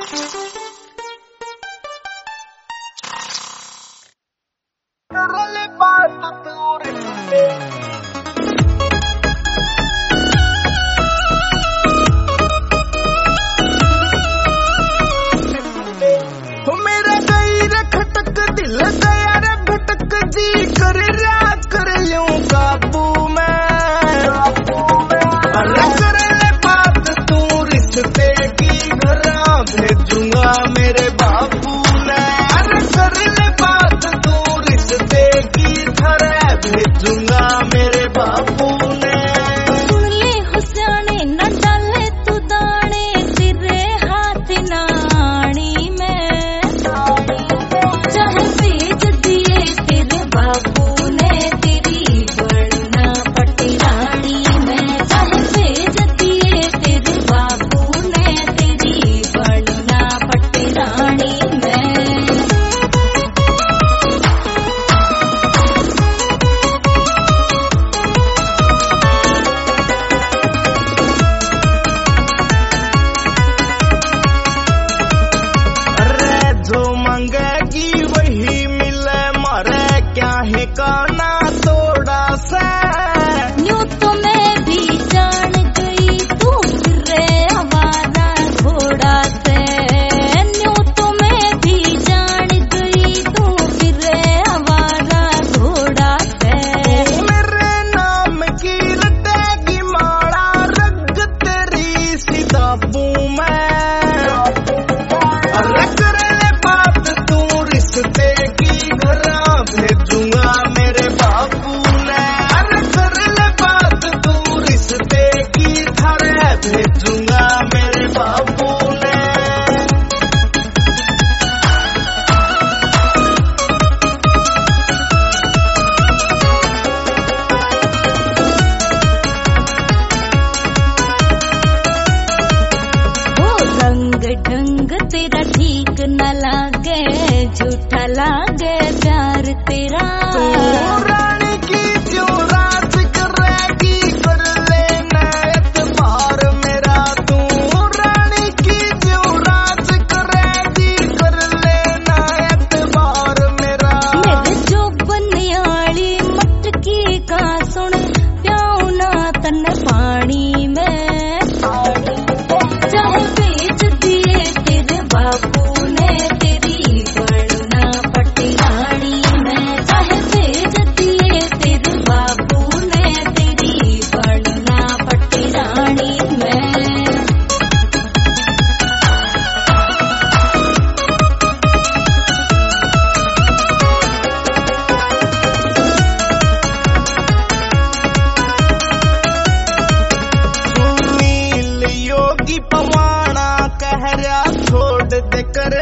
मेरा गई रे खटक दिल गया रे भटक जी कर लूं काबू में। अरे कर ले बात तू रिश्ते की घरा भेजूंगा मेरे बाबू ने। अरे कर ले बात तू रिश्ते की घरा भेजूंगा मेरे बाबू ने। सुन ले हुसैनी न डाले तू दाने तेरे हाथ नानी में। चाहे भेज दिए तेरे बाबू ने तेरी बढ़ना पटरानी में। चाहे भेज दिए तेरे बाबू ने तेरी बढ़ना पटरानी में। मंगेगी वही मिले मरे क्या है काना थोड़ा सा। यूं तो मैं भी जान गई तू फिरे हमारा घोड़ा से। यूं तो मैं भी जान गई तू फिरे हमारा घोड़ा से। मेरे नाम की रटेगी माड़ा रग तेरी सिदाबू में। रिश्ते की घरा भेजूंगा मेरे बाबू ने। अरे कर ले बात तू रिश्ते की घरा भेजूंगा मेरे बाबू ने। वो रंग ढंग तेरा ठीक न लागे झूठा लागे प्यार तेरा। रानी की जो राज करेगी कर लेना एतबार मेरा। तू रानी की जो राज करेगी कर लेना एतबार मेरा। मेरे जो बनियाली मटकी का सुन प्याऊ ना तन पानी में। चाहे बेच दिए तेरे बाबू ने तेरी बढ़ना पटरानी में। चाहे बेच दिए तेरे बाबू ने तेरी बढ़ना पटरानी में। सुनील योगी पवाना कह रहा छोड़ दे कर